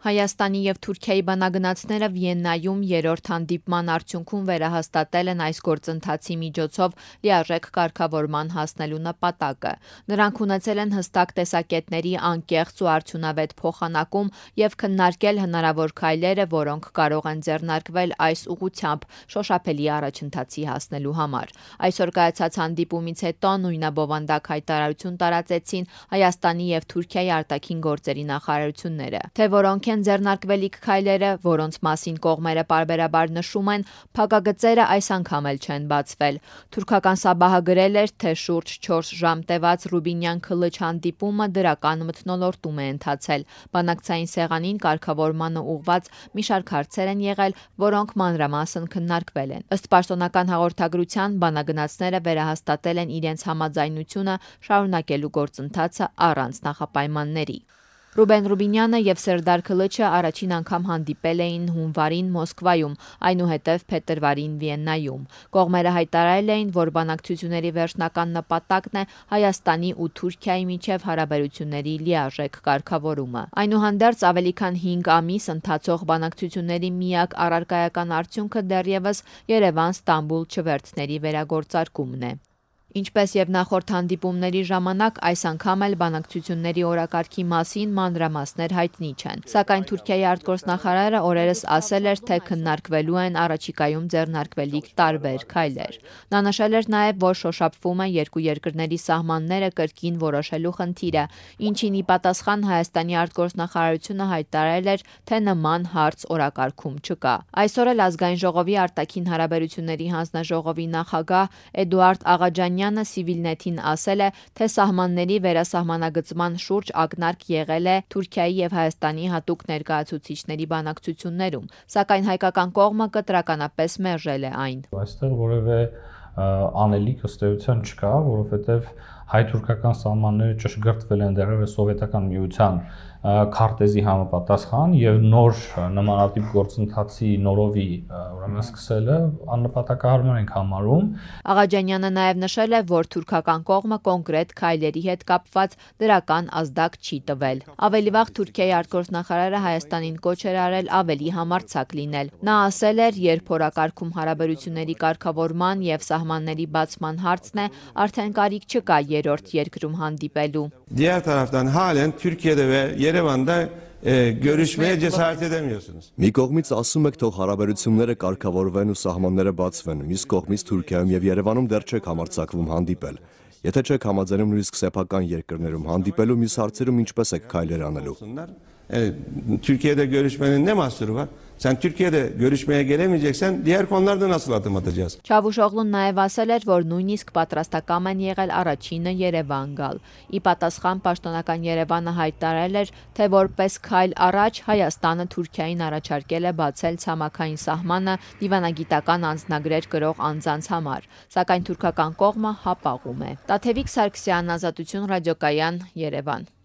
Հայաստանի և Թուրքիայի բանագնացները Վիեննայում երրորդ հանդիպման արդյունքում վերահաստատել են այս գործընթացի միջոցով լիարժեք կարգավորման հասնելու նպատակը։ Նրանք ունեցել են հստակ տեսակետների անկեղծ ու արդյունավետ փոխանակում և քննարկել հնարավոր քայլերը, որոնք կարող են ձեռնարկվել այս ուղղությամբ շոշափելի առաջընթացի հասնելու համար։ Այսօր կայացած հանդիպումից հետո նույնաբովանդակ հայտարարություն տարածեցին Հայաստանի և Թուրքիայի արտաքին գործերի նախարարությունները, թե որոնք են ձեռնարկվելիք քայլերը, որոնց մասին կողմերը պարբերաբար նշում են, փակագծերը այս անգամ էլ չեն բացվել։ Թուրքական ՍԱԲԱՀ-ը գրել էր, թե շուրջ 4 ժամ տևած Ռուբինյան-Քլիչ հանդիպումը դրական մթնոլորտում է ընթացել։ Բանակցային սեղանին կարգավորմանը ուղղված մի շարք հարցեր են եղել, որոնք մանրամասն քննարկվել են։ Ըստ պաշտոնական հաղորդագրության, բանագնացները վերահաստատել են իրենց համաձայնությունը շարունակելու գործընթացը առանց նախապայմանների։ Ռուբեն Ռուբինյանը և Սերդար Քլիչը առաջին անգամ հանդիպել էին հունվարին Մոսկվայում, այնուհետև փետրվարին Վիեննայում։ Կողմերը հայտարարել էին, որ բանակցությունների վերջնական նպատակն է Հայաստանի ու Թուրքիայի միջև հարաբերությունների լիարժեք կարգավորումը։ Այնուհանդերձ ավելի քան 5 ամիս ընթացող բանակցությունների միակ առարկայական արդյունքը դեռևս Երևան-Ստամբուլ չվերթների վերագործարկումն է։ Ինչպես և նախորդ հանդիպումների ժամանակ, այս անգամ էլ բանակցությունների օրակարգի մասին մանրամասներ հայտնի չեն։ Սակայն Թուրքիայի արտգործնախարարը օրերս ասել էր, թե քննարկվելու են առաջիկայում ձեռնարկվելիք տարբեր քայլեր։ Նա նշել էր նաև, որ շոշափվում է երկու երկրների սահմանները կրկին որոշելու խնդիրը, ինչին ի պատասխան Հայաստանի արտգործնախարարությունը հայտարարել էր, թե նման հարց օրակարգում չկա։ Այսօր էլ Ազգային ժողովի արտաքին հարաբերությունների հանձնաժողովի նախագահ Էդուարդ Աղաջանյանը Civilnet-ին ասել է, թե սահմանների վերասահմանագծման շուրջ ակնարկ եղել է Թուրքիայի և Հայաստանի հատուկ ներկայացուցիչների բանակցություններում, սակայն հայկական կողմը կտրականապես մերժել է այն։ Այստեղ որևէ անելիք ըստ էության չկա, որովհետև հայ-թուրքական սահմանները ճշգրտվել են դեռևս Սովետական միության քարտեզի համապատասխան եւ նոր նմանատիպ գործընթացի նորովի ուրեմն սկսելը աննպատակահարմար ենք համարում։ Աղաջանյանը նաև նշել է, որ թուրքական կողմը կոնկրետ քայլերի հետ կապված դրական ազդակ չի տվել։ Ավելի վաղ Թուրքիայի արտգործնախարարը Հայաստանին կոչ էր արել ավելի համարձակ լինել։ Նա ասել էր, երբ օրակարգում հարաբերությունների կարգավորման եւ սահմանների բացման հարցն է, արդեն կարիք չկա երրորդ երկրում հանդիպելու։ Diğer taraftan halen Türkiye'de ve Yerevan'da görüşmeye cesaret edemiyorsunuz. Մի կողմից ասում եք, թող հարաբերությունները կարգավորվեն ու սահմանները բացվեն, մյուս կողմից Թուրքիայում եւ Երևանում դեռ չեք համարձակվում հանդիպել։ Եթե չեք համաձայնում նույնիսկ սեփական երկրներում հանդիպելու, մյուս հարցերում ինչպես եք քայլեր անելու։ Türkiye'de görüşmenin ne mahsuru var? Sen Türkiye'de görüşmeye gelemeyeceksen diğer konularda nasıl adım atacağız? Çavuşoğlu'nun նաև ասել էր, որ նույնիսկ պատրաստական են եղել առաջինը Երևան գալ։ Ի պատասխան պաշտոնական Երևանը հայտարարել էր, թե որպես քայլ առաջ Հայաստանը Թուրքիային առաջարկել է բացել ցամաքային սահմանը դիվանագիտական անձնագրեր կրող անձանց համար, սակայն թուրքական կողմը հապաղում է։ Տաթևիկ Սարգսյան, Ազատություն ռադիոկայան, Երևան։